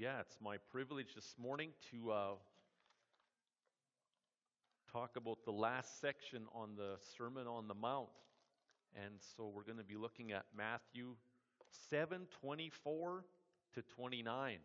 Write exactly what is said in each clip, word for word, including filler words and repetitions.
yeah, it's my privilege this morning to uh, talk about the last section on the Sermon on the Mount. And so we're going to be looking at Matthew seven twenty-four to twenty-nine.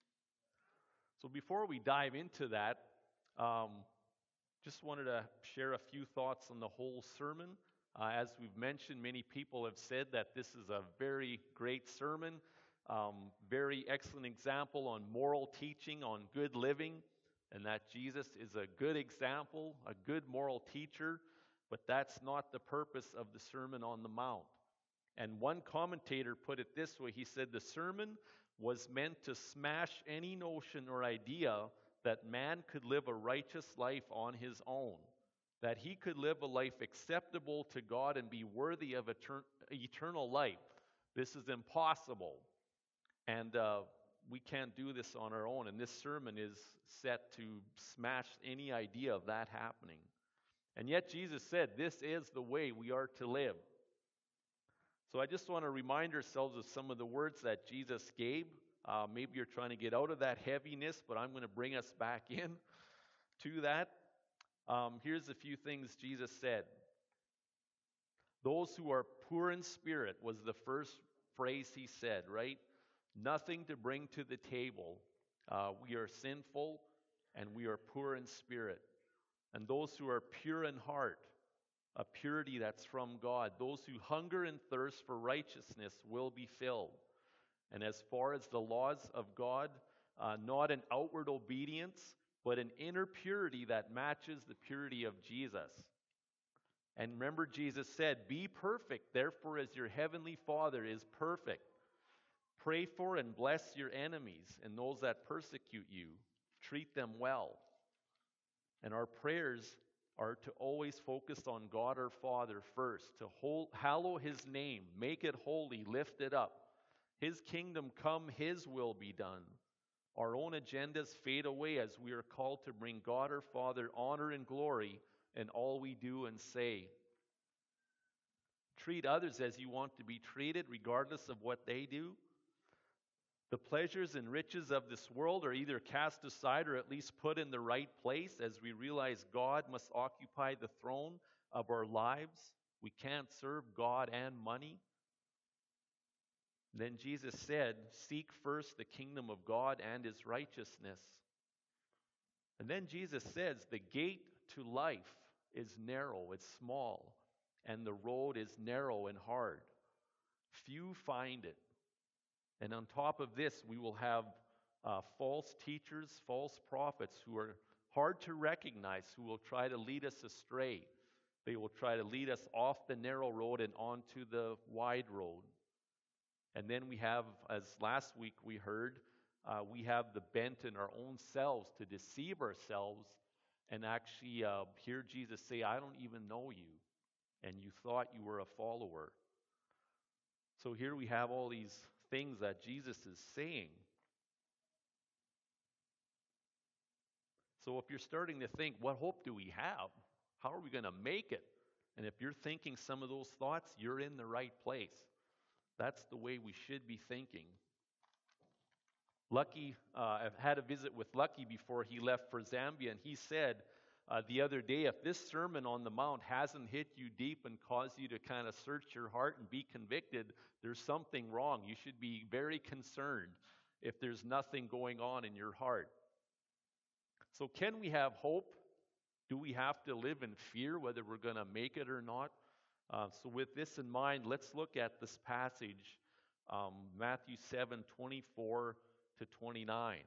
So before we dive into that, um, just wanted to share a few thoughts on the whole sermon. Uh, as we've mentioned, many people have said that this is a very great sermon, um, very excellent example on moral teaching, on good living, and that Jesus is a good example, a good moral teacher, but that's not the purpose of the Sermon on the Mount. And one commentator put it this way. He said the sermon was meant to smash any notion or idea that man could live a righteous life on his own, that he could live a life acceptable to God and be worthy of etern- eternal life. This is impossible. And uh, we can't do this on our own. And this sermon is set to smash any idea of that happening. And yet Jesus said, this is the way we are to live. So I just want to remind ourselves of some of the words that Jesus gave. Uh, maybe you're trying to get out of that heaviness, but I'm going to bring us back in to that. Um, here's a few things Jesus said. Those who are poor in spirit was the first phrase he said, right? Nothing to bring to the table. Uh, we are sinful and we are poor in spirit. And those who are pure in heart, a purity that's from God. Those who hunger and thirst for righteousness will be filled. And as far as the laws of God, uh, not an outward obedience, but an inner purity that matches the purity of Jesus. And remember, Jesus said, be perfect, therefore, as your heavenly Father is perfect. Pray for and bless your enemies and those that persecute you. Treat them well. And our prayers are to always focus on God our Father first, to hold, hallow His name, make it holy, lift it up. His kingdom come, His will be done. Our own agendas fade away as we are called to bring God our Father honor and glory in all we do and say. Treat others as you want to be treated, regardless of what they do. The pleasures and riches of this world are either cast aside or at least put in the right place as we realize God must occupy the throne of our lives. We can't serve God and money. Then Jesus said, seek first the kingdom of God and His righteousness. And then Jesus says, the gate to life is narrow, it's small, and the road is narrow and hard. Few find it. And on top of this, we will have uh, false teachers, false prophets who are hard to recognize, who will try to lead us astray. They will try to lead us off the narrow road and onto the wide road. And then we have, as last week we heard, uh, we have the bent in our own selves to deceive ourselves and actually uh, hear Jesus say, I don't even know you, and you thought you were a follower. So here we have all these things that Jesus is saying. So if you're starting to think, what hope do we have? How are we going to make it? And if you're thinking some of those thoughts, you're in the right place. That's the way we should be thinking. Lucky, uh, I've had a visit with Lucky before he left for Zambia, and he said uh, the other day, if this Sermon on the Mount hasn't hit you deep and caused you to kind of search your heart and be convicted, there's something wrong. You should be very concerned if there's nothing going on in your heart. So can we have hope? Do we have to live in fear whether we're going to make it or not? Uh, so with this in mind, let's look at this passage, um, Matthew seven twenty-four to twenty-nine.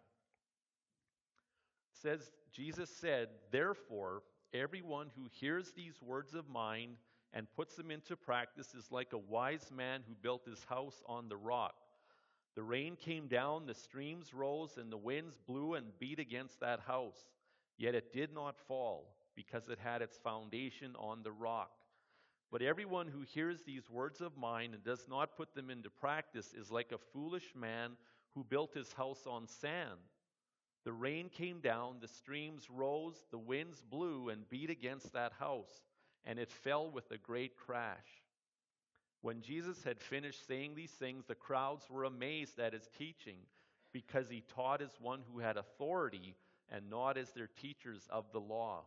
It says, Jesus said, therefore, everyone who hears these words of mine and puts them into practice is like a wise man who built his house on the rock. The rain came down, the streams rose, and the winds blew and beat against that house. Yet it did not fall, because it had its foundation on the rock. But everyone who hears these words of mine and does not put them into practice is like a foolish man who built his house on sand. The rain came down, the streams rose, the winds blew and beat against that house, and it fell with a great crash. When Jesus had finished saying these things, the crowds were amazed at his teaching, because he taught as one who had authority and not as their teachers of the law.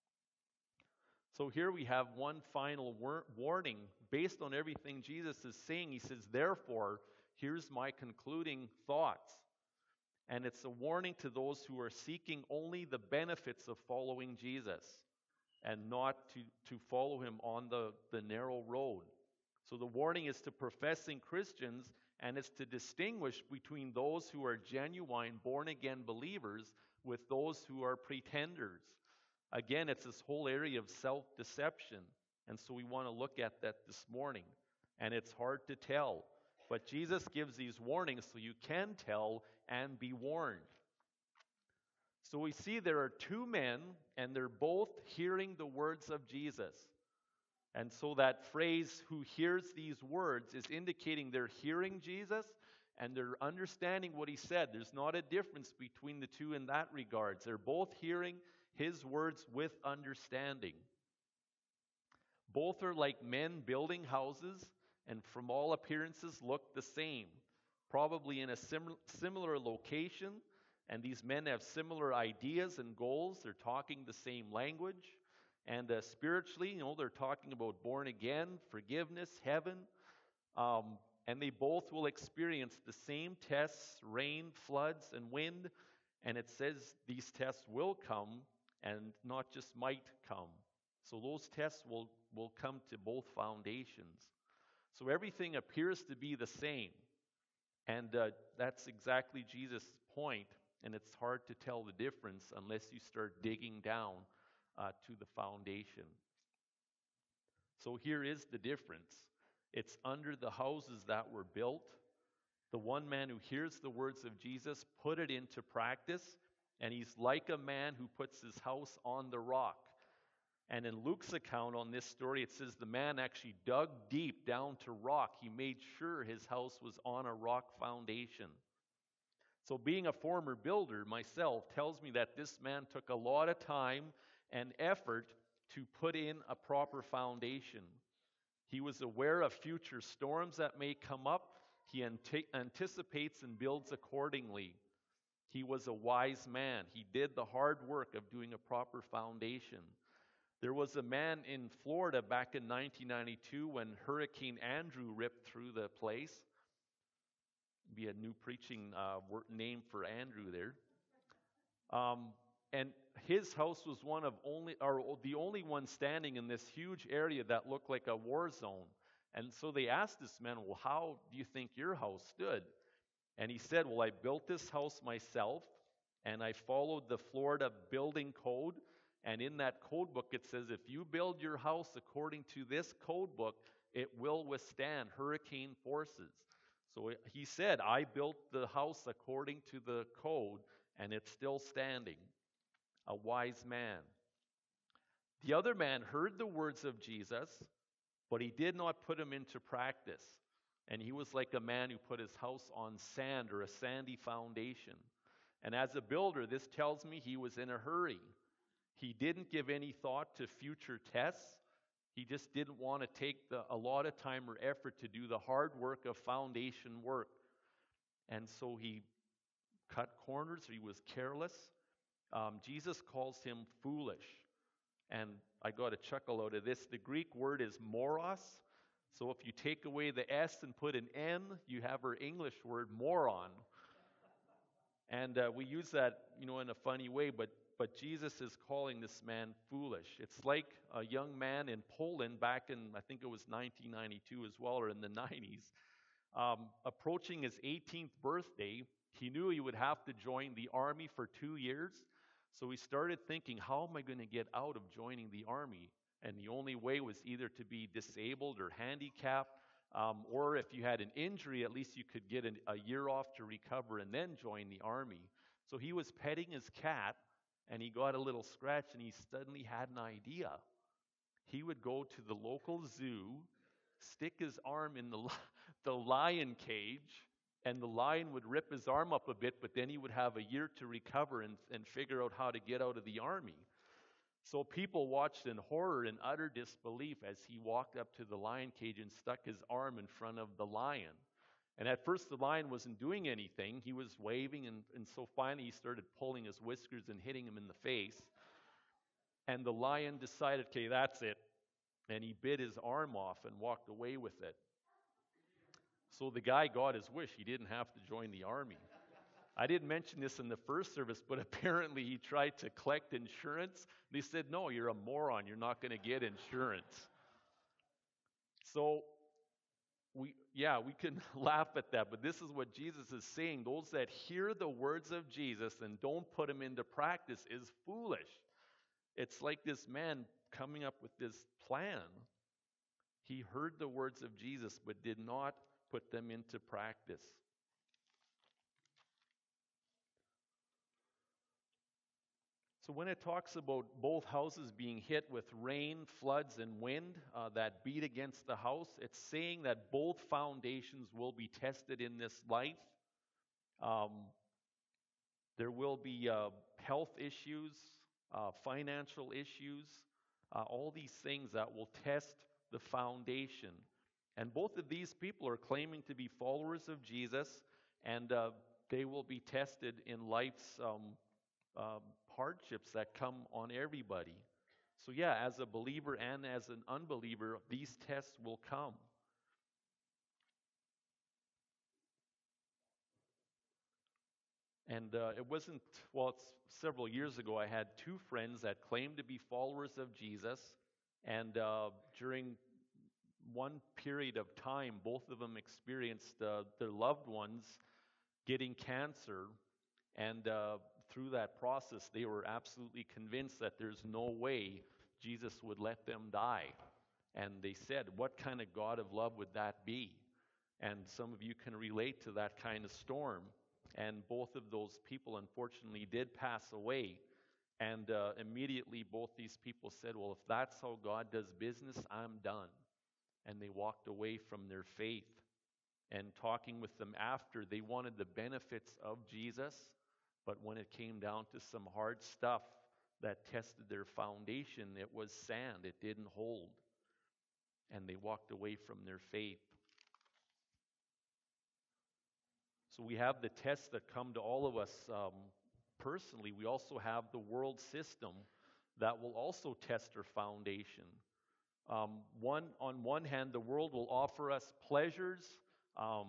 So here we have one final war- warning based on everything Jesus is saying. He says, therefore, here's my concluding thoughts. And it's a warning to those who are seeking only the benefits of following Jesus and not to, to follow him on the, the narrow road. So the warning is to professing Christians, and it's to distinguish between those who are genuine born-again believers with those who are pretenders. Again, it's this whole area of self-deception. And so we want to look at that this morning. And it's hard to tell. But Jesus gives these warnings so you can tell and be warned. So we see there are two men, and they're both hearing the words of Jesus. And so that phrase, who hears these words, is indicating they're hearing Jesus and they're understanding what he said. There's not a difference between the two in that regards. They're both hearing his words with understanding. Both are like men building houses, and from all appearances look the same, probably in a sim- similar location, and these men have similar ideas and goals. They're talking the same language, and uh, spiritually, you know, they're talking about born again, forgiveness, heaven, um, and they both will experience the same tests, rain, floods, and wind, and it says these tests will come, and not just might come. So those tests will, will come to both foundations. So everything appears to be the same. And uh, that's exactly Jesus' point. And it's hard to tell the difference unless you start digging down uh, to the foundation. So here is the difference. It's under the houses that were built. The one man who hears the words of Jesus put it into practice. And he's like a man who puts his house on the rock. And in Luke's account on this story, it says the man actually dug deep down to rock. He made sure his house was on a rock foundation. So being a former builder myself tells me that this man took a lot of time and effort to put in a proper foundation. He was aware of future storms that may come up. He ante- anticipates and builds accordingly. He was a wise man. He did the hard work of doing a proper foundation. There was a man in Florida back in nineteen ninety-two when Hurricane Andrew ripped through the place. Be a new preaching uh, word, name for Andrew there. Um, and his house was one of only, or the only one standing in this huge area that looked like a war zone. And so they asked this man, well, how do you think your house stood? And he said, well, I built this house myself, and I followed the Florida building code. And in that code book, it says, if you build your house according to this code book, it will withstand hurricane forces. So he said, I built the house according to the code, and it's still standing. A wise man. The other man heard the words of Jesus, but he did not put them into practice. And he was like a man who put his house on sand or a sandy foundation. And as a builder, this tells me he was in a hurry. He didn't give any thought to future tests. He just didn't want to take the, a lot of time or effort to do the hard work of foundation work. And so he cut corners. He was careless. Um, Jesus calls him foolish. And I got a chuckle out of this. The Greek word is moros. So if you take away the S and put an N, you have our English word moron. And uh, we use that, you know, in a funny way, but But Jesus is calling this man foolish. It's like a young man in Poland back in, I think it was nineteen ninety-two as well, or in the nineties, um, approaching his eighteenth birthday. He knew he would have to join the army for two years. So he started thinking, how am I going to get out of joining the army? And the only way was either to be disabled or handicapped, um, or if you had an injury, at least you could get an, a year off to recover and then join the army. So he was petting his cat, and he got a little scratch, and he suddenly had an idea. He would go to the local zoo, stick his arm in the, the lion cage, and the lion would rip his arm up a bit, but then he would have a year to recover and, and figure out how to get out of the army. So people watched in horror and utter disbelief as he walked up to the lion cage and stuck his arm in front of the lion. And at first the lion wasn't doing anything. He was waving, and, and so finally he started pulling his whiskers and hitting him in the face. And the lion decided, okay, that's it. And he bit his arm off and walked away with it. So the guy got his wish. He didn't have to join the army. I didn't mention this in the first service, but apparently he tried to collect insurance. They said, no, you're a moron. You're not going to get insurance. So, we, yeah, we can laugh at that, but this is what Jesus is saying. Those that hear the words of Jesus and don't put them into practice is foolish. It's like this man coming up with this plan. He heard the words of Jesus, but did not put them into practice. So when it talks about both houses being hit with rain, floods, and wind uh, that beat against the house, it's saying that both foundations will be tested in this life. Um, there will be uh, health issues, uh, financial issues, uh, all these things that will test the foundation. And both of these people are claiming to be followers of Jesus, and uh, they will be tested in life's um, um, hardships that come on everybody. So yeah, as a believer and as an unbeliever, these tests will come. And uh, it wasn't, well, it's several years ago, I had two friends that claimed to be followers of Jesus. And uh, during one period of time, both of them experienced uh, their loved ones getting cancer. And uh, through that process, they were absolutely convinced that there's no way Jesus would let them die. And they said, what kind of God of love would that be? And some of you can relate to that kind of storm. And both of those people, unfortunately, did pass away. And uh, immediately, both these people said, well, if that's how God does business, I'm done. And they walked away from their faith. And talking with them after, they wanted the benefits of Jesus, but when it came down to some hard stuff that tested their foundation, it was sand. It didn't hold. And they walked away from their faith. So we have the tests that come to all of us um, personally. We also have the world system that will also test our foundation. Um, one, on one hand, the world will offer us pleasures, um,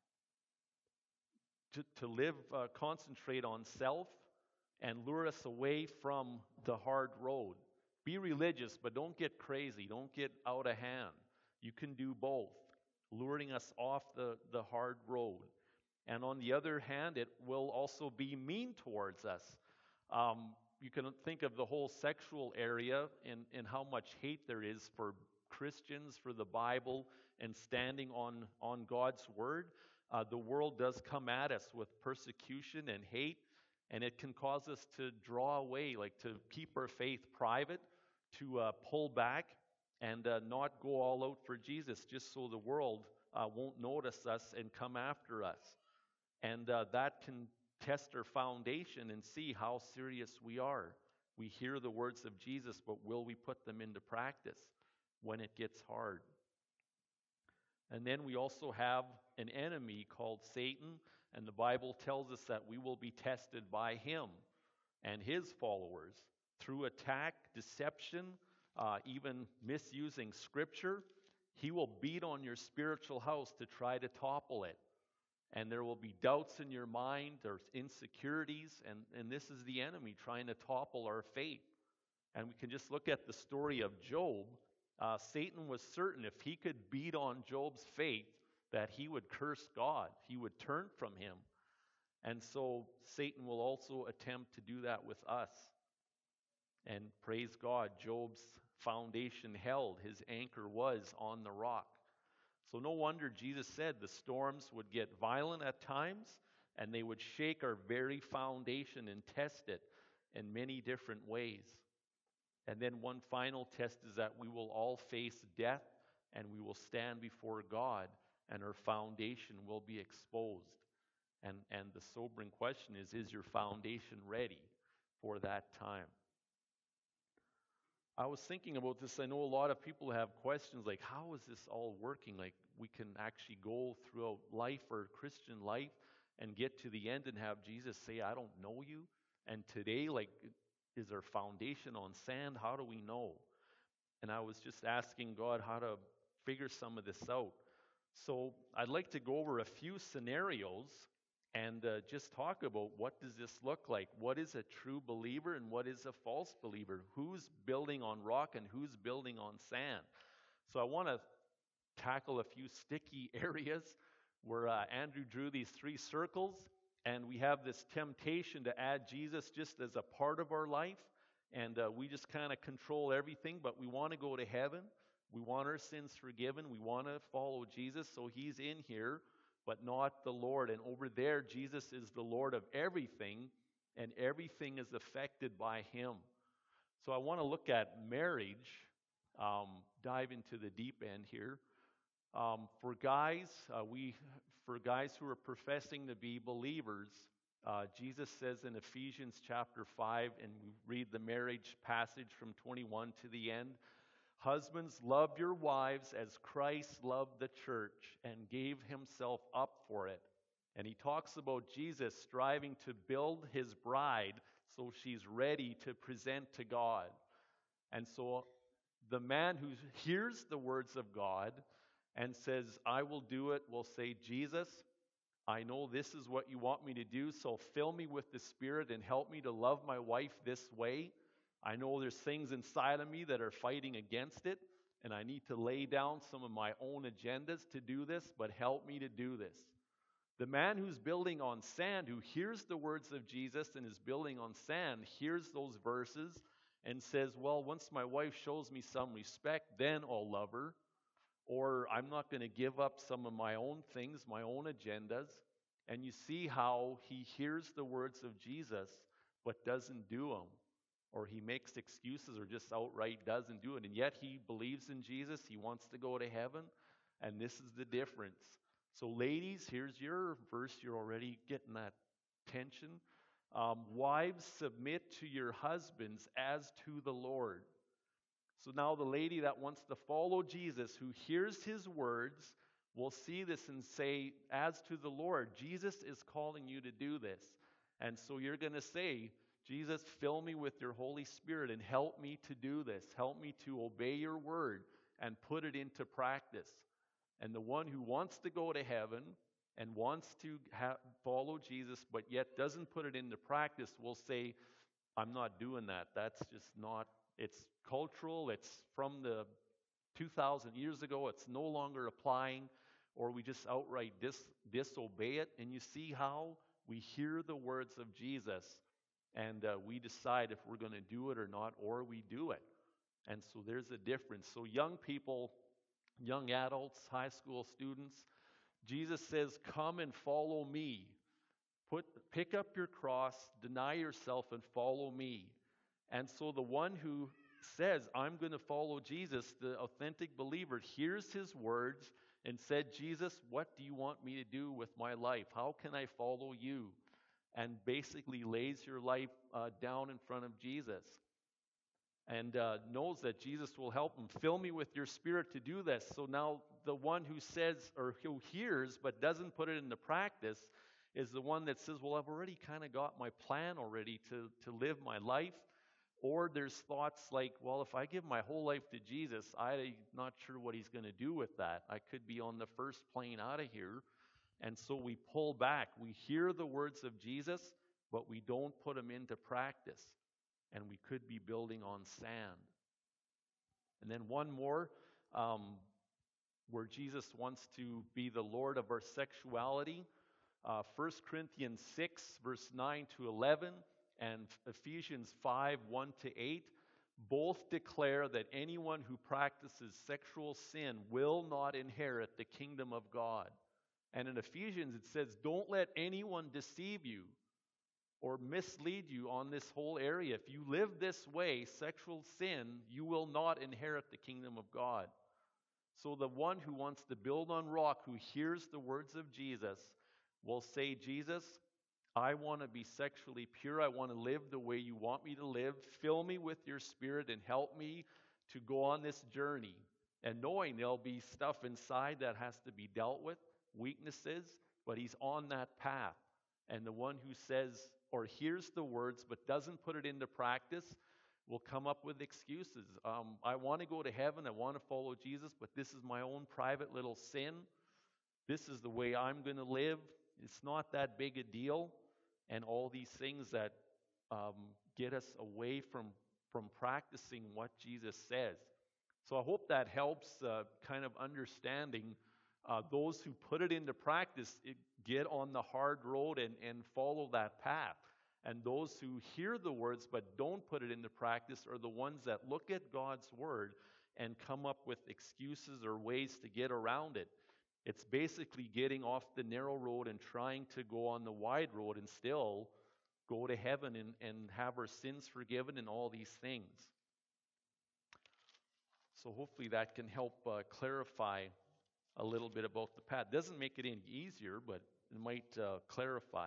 to, to live, uh, concentrate on self, and lure us away from the hard road. Be religious, but don't get crazy. Don't get out of hand. You can do both, luring us off the, the hard road. And on the other hand, it will also be mean towards us. Um, you can think of the whole sexual area and, and how much hate there is for Christians, for the Bible, and standing on, on God's Word. Uh, the world does come at us with persecution and hate, and it can cause us to draw away, like to keep our faith private, to uh, pull back, and uh, not go all out for Jesus, just so the world uh, won't notice us and come after us. And uh, that can test our foundation and see how serious we are. We hear the words of Jesus, but will we put them into practice when it gets hard? And then we also have an enemy called Satan, and the Bible tells us that we will be tested by him and his followers through attack, deception, uh, even misusing Scripture. He will beat on your spiritual house to try to topple it. And there will be doubts in your mind, there's insecurities, and, and this is the enemy trying to topple our faith. And we can just look at the story of Job. Uh, Satan was certain if he could beat on Job's faith, that he would curse God. He would turn from him. And so Satan will also attempt to do that with us. And praise God, Job's foundation held. His anchor was on the rock. So no wonder Jesus said the storms would get violent at times, and they would shake our very foundation and test it in many different ways. And then one final test is that we will all face death, and we will stand before God, and our foundation will be exposed. And, and the sobering question is, is your foundation ready for that time? I was thinking about this. I know a lot of people have questions like, how is this all working? Like, we can actually go throughout life or Christian life and get to the end and have Jesus say, I don't know you. And today, like, is our foundation on sand? How do we know? And I was just asking God how to figure some of this out. So I'd like to go over a few scenarios and uh, just talk about what does this look like? What is a true believer and what is a false believer? Who's building on rock and who's building on sand? So I want to tackle a few sticky areas where uh, Andrew drew these three circles, and we have this temptation to add Jesus just as a part of our life, and uh, we just kind of control everything, but we want to go to heaven. We want our sins forgiven. We want to follow Jesus, so he's in here, but not the Lord. And over there, Jesus is the Lord of everything, and everything is affected by him. So I want to look at marriage, um, dive into the deep end here. Um, for guys, uh, we for guys who are professing to be believers, uh, Jesus says in Ephesians chapter five, and we read the marriage passage from twenty-one to the end, husbands, love your wives as Christ loved the church and gave himself up for it. And he talks about Jesus striving to build his bride so she's ready to present to God. And so the man who hears the words of God and says, I will do it, will say, Jesus, I know this is what you want me to do, so fill me with the Spirit and help me to love my wife this way. I know there's things inside of me that are fighting against it, and I need to lay down some of my own agendas to do this, but help me to do this. The man who's building on sand, who hears the words of Jesus and is building on sand, hears those verses and says, well, once my wife shows me some respect, then I'll love her. Or I'm not going to give up some of my own things, my own agendas. And you see how he hears the words of Jesus, but doesn't do them. Or he makes excuses or just outright doesn't do it. And yet he believes in Jesus. He wants to go to heaven. And this is the difference. So ladies, here's your verse. You're already getting that tension. Um, Wives, submit to your husbands as to the Lord. So now the lady that wants to follow Jesus, who hears his words, will see this and say, as to the Lord, Jesus is calling you to do this. And so you're going to say, Jesus, fill me with your Holy Spirit and help me to do this. Help me to obey your word and put it into practice. And the one who wants to go to heaven and wants to ha- follow Jesus, but yet doesn't put it into practice, will say, I'm not doing that. That's just not, it's cultural, it's from the two thousand years ago, it's no longer applying, or we just outright dis- disobey it. And you see how we hear the words of Jesus, and uh, we decide if we're going to do it or not, or we do it. And so there's a difference. So young people, young adults, high school students, Jesus says, come and follow me. Put, pick up your cross, deny yourself, and follow me. And so the one who says, I'm going to follow Jesus, the authentic believer, hears his words and said, Jesus, what do you want me to do with my life? How can I follow you? And basically lays your life uh, down in front of Jesus. And uh, knows that Jesus will help him. Fill me with your Spirit to do this. So now the one who says, or who hears but doesn't put it into practice, is the one that says, well, I've already kind of got my plan already to, to live my life. Or there's thoughts like, well, if I give my whole life to Jesus, I'm not sure what he's going to do with that. I could be on the first plane out of here. And so we pull back. We hear the words of Jesus, but we don't put them into practice. And we could be building on sand. And then one more, um, where Jesus wants to be the Lord of our sexuality. Uh, First Corinthians six, verse nine to eleven, and Ephesians five, one to eight, both declare that anyone who practices sexual sin will not inherit the kingdom of God. And in Ephesians it says, don't let anyone deceive you or mislead you on this whole area. If you live this way, sexual sin, you will not inherit the kingdom of God. So the one who wants to build on rock, who hears the words of Jesus, will say, Jesus, I want to be sexually pure. I want to live the way you want me to live. Fill me with your Spirit and help me to go on this journey. and knowing there'll be stuff inside that has to be dealt with, weaknesses, but he's on that path. And the one who says or hears the words but doesn't put it into practice will come up with excuses. Um, I want to go to heaven, I want to follow Jesus, but this is my own private little sin. This is the way I'm going to live. It's not that big a deal. And all these things that um, get us away from, from practicing what Jesus says. So I hope that helps uh, kind of understanding uh, those who put it into practice, it, get on the hard road and, and follow that path. And those who hear the words but don't put it into practice are the ones that look at God's word and come up with excuses or ways to get around it. It's basically getting off the narrow road and trying to go on the wide road and still go to heaven and, and have our sins forgiven and all these things. So hopefully that can help uh, clarify a little bit about the path. Doesn't make it any easier, but it might uh, clarify.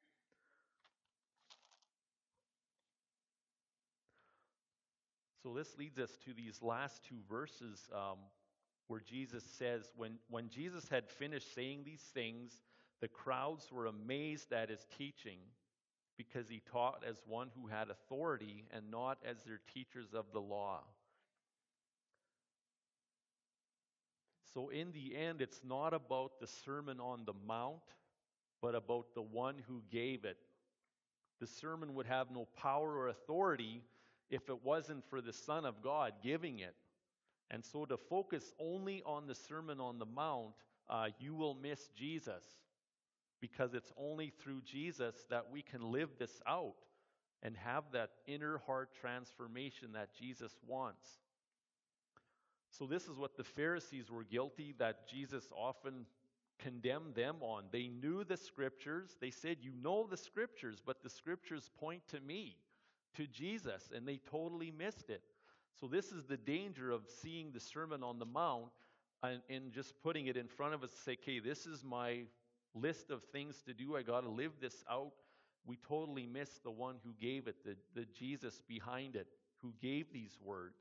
So this leads us to these last two verses um, where Jesus says, when, when Jesus had finished saying these things, the crowds were amazed at his teaching because he taught as one who had authority and not as their teachers of the law. So in the end, it's not about the Sermon on the Mount, but about the one who gave it. The sermon would have no power or authority if it wasn't for the Son of God giving it. And so to focus only on the Sermon on the Mount, uh, you will miss Jesus, because it's only through Jesus that we can live this out and have that inner heart transformation that Jesus wants. So this is what the Pharisees were guilty, that Jesus often condemned them on. They knew the Scriptures. They said, you know the Scriptures, but the Scriptures point to me, to Jesus, and they totally missed it. So this is the danger of seeing the Sermon on the Mount and, and just putting it in front of us to say, okay, this is my list of things to do. I got to live this out. We totally miss the one who gave it, the, the Jesus behind it, who gave these words.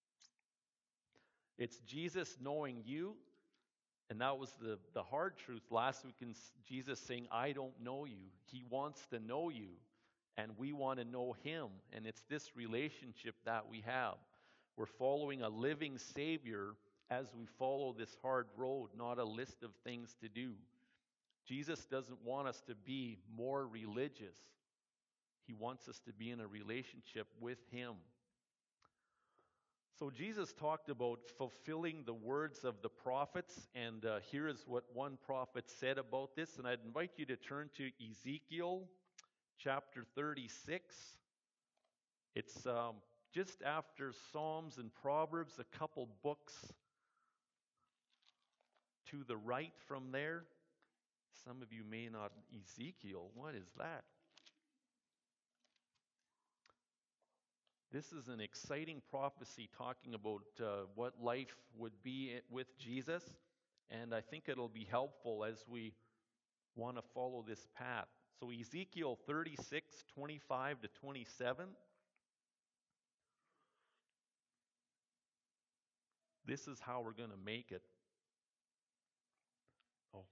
It's Jesus knowing you, and that was the, the hard truth. Last week, in Jesus saying, I don't know you. He wants to know you, and we want to know him. And it's this relationship that we have. We're following a living Savior as we follow this hard road, not a list of things to do. Jesus doesn't want us to be more religious. He wants us to be in a relationship with him. So Jesus talked about fulfilling the words of the prophets, and uh, here is what one prophet said about this, and I'd invite you to turn to Ezekiel chapter thirty-six. It's um, just after Psalms and Proverbs, a couple books to the right from there. Some of you may not, Ezekiel, what is that? This is an exciting prophecy talking about uh, what life would be with Jesus, and I think it'll be helpful as we want to follow this path. So Ezekiel thirty-six, twenty-five to twenty-seven. This is how we're going to make it. Oh.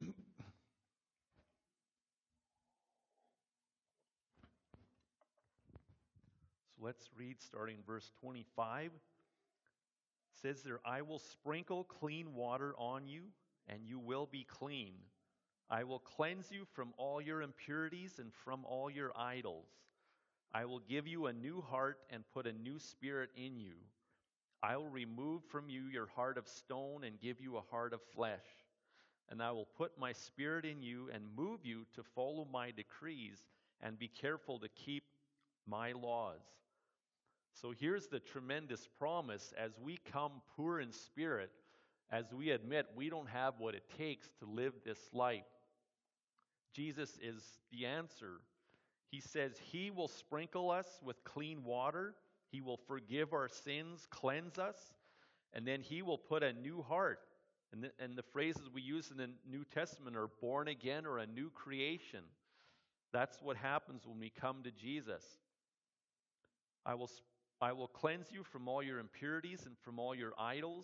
So let's read starting verse twenty-five. It says there, I will sprinkle clean water on you, and you will be clean. I will cleanse you from all your impurities and from all your idols. I will give you a new heart and put a new spirit in you. I will remove from you your heart of stone and give you a heart of flesh. And I will put my spirit in you and move you to follow my decrees and be careful to keep my laws. So here's the tremendous promise. As we come poor in spirit, as we admit we don't have what it takes to live this life, Jesus is the answer. He says he will sprinkle us with clean water. He will forgive our sins, cleanse us, and then he will put a new heart. And the, and the phrases we use in the New Testament are born again or a new creation. That's what happens when we come to Jesus. I will I will cleanse you from all your impurities and from all your idols,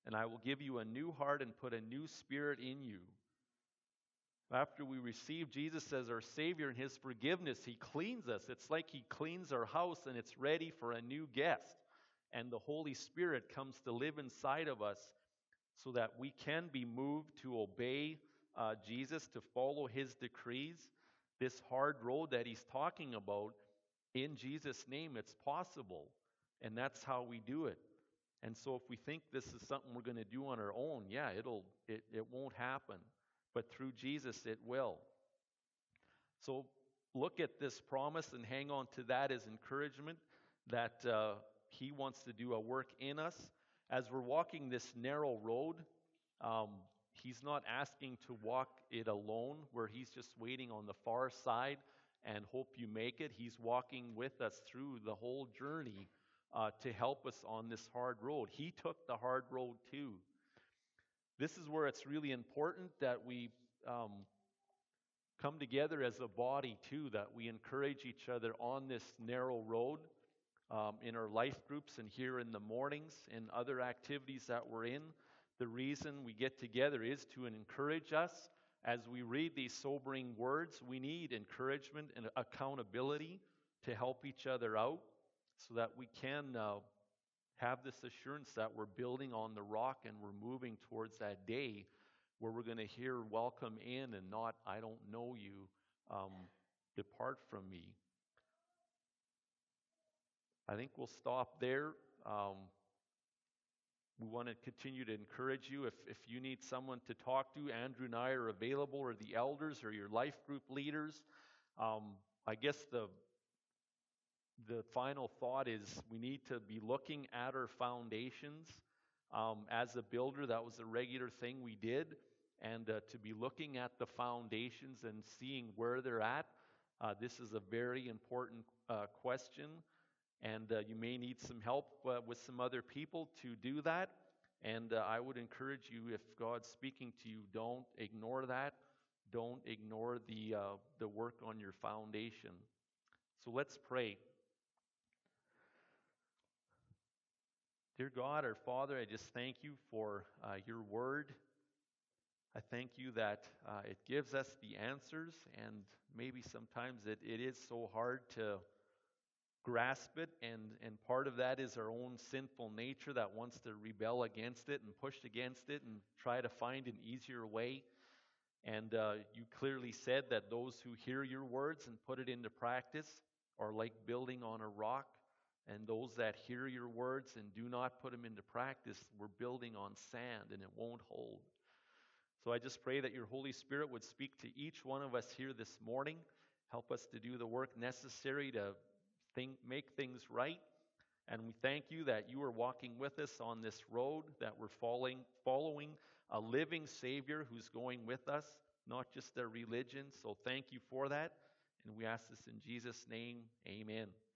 and I will give you a new heart and put a new spirit in you. After we receive Jesus as our Savior and His forgiveness, He cleans us. It's like He cleans our house and it's ready for a new guest. And the Holy Spirit comes to live inside of us so that we can be moved to obey uh, Jesus, to follow His decrees. This hard road that He's talking about, in Jesus' name, it's possible. And that's how we do it. And so if we think this is something we're going to do on our own, yeah, it'll it, it won't happen. But through Jesus, it will. So look at this promise and hang on to that as encouragement that uh, He wants to do a work in us. As we're walking this narrow road, um, He's not asking to walk it alone, where He's just waiting on the far side and hope you make it. He's walking with us through the whole journey uh, to help us on this hard road. He took the hard road too. This is where it's really important that we um, come together as a body too, that we encourage each other on this narrow road um, in our life groups and here in the mornings and other activities that we're in. The reason we get together is to encourage us. As we read these sobering words, we need encouragement and accountability to help each other out so that we can uh, have this assurance that we're building on the rock and we're moving towards that day where we're going to hear welcome in and not, I don't know you, um, depart from me. I think we'll stop there. Um, we want to continue to encourage you. If, if you need someone to talk to, Andrew and I are available, or the elders or your life group leaders. Um, I guess the The final thought is we need to be looking at our foundations. Um, as a builder, that was a regular thing we did. And uh, to be looking at the foundations and seeing where they're at, uh, this is a very important uh, question. And uh, you may need some help uh, with some other people to do that. And uh, I would encourage you, if God's speaking to you, don't ignore that. Don't ignore the uh, the work on your foundation. So let's pray. Dear God, our Father, I just thank you for uh, your word. I thank you that uh, it gives us the answers, and maybe sometimes it, it is so hard to grasp it, and, and part of that is our own sinful nature that wants to rebel against it and push against it and try to find an easier way. And uh, you clearly said that those who hear your words and put it into practice are like building on a rock. And those that hear your words and do not put them into practice, we're building on sand and it won't hold. So I just pray that your Holy Spirit would speak to each one of us here this morning. Help us to do the work necessary to think, make things right. And we thank you that you are walking with us on this road, that we're following, following a living Savior who's going with us, not just a religion. So thank you for that. And we ask this in Jesus' name. Amen.